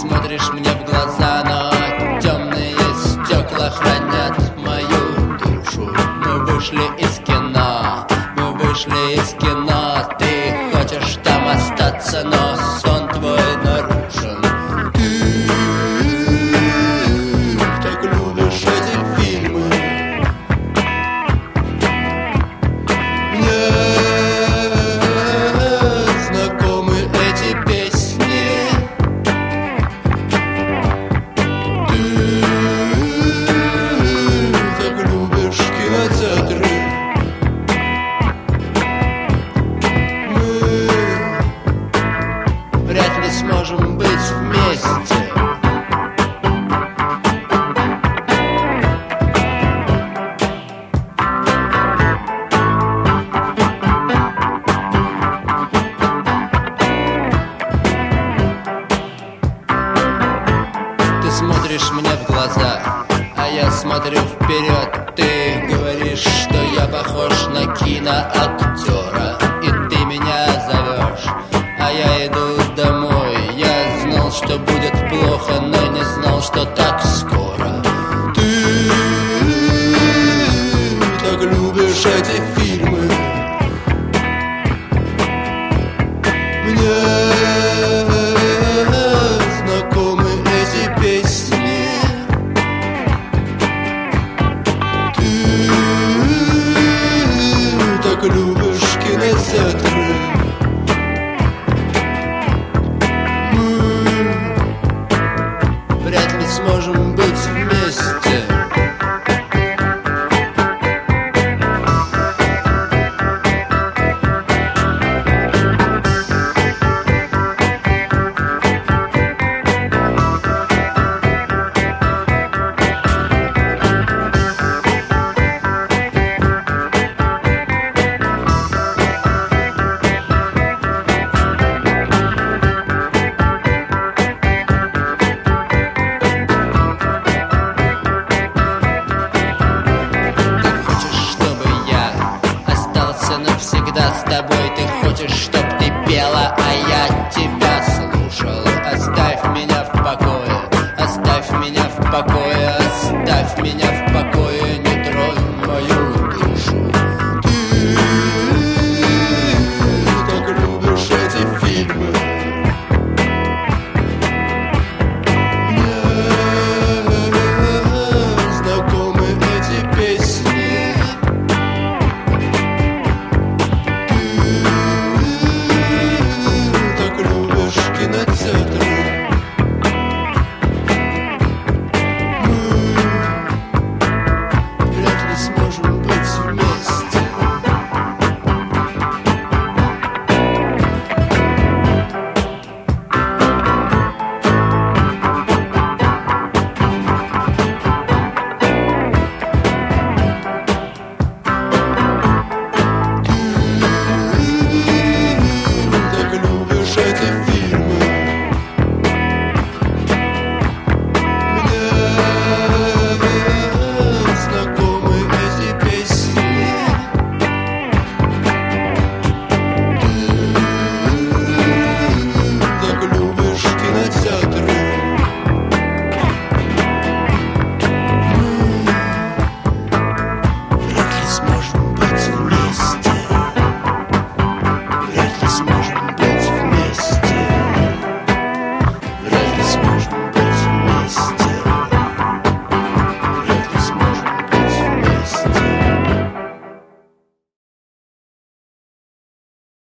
смотришь мне в глаза, но темные стекла хранят мою душу. Мы вышли из кино, мы вышли из кино. Ты хочешь там остаться, но сон твой нарушен. Ты так любишь эти фильмы. Мне знакомы эти песни. Ты так любишь кинотеатры. Мы вряд ли сможем быть вместе. Ты смотришь мне в глаза, а я смотрю вперед. Ты говоришь, что я похож на киноактера, и ты меня зовешь, а я иду домой. Я знал, что будет плохо, но не знал, что так скоро. Ты так любишь эти фильмы.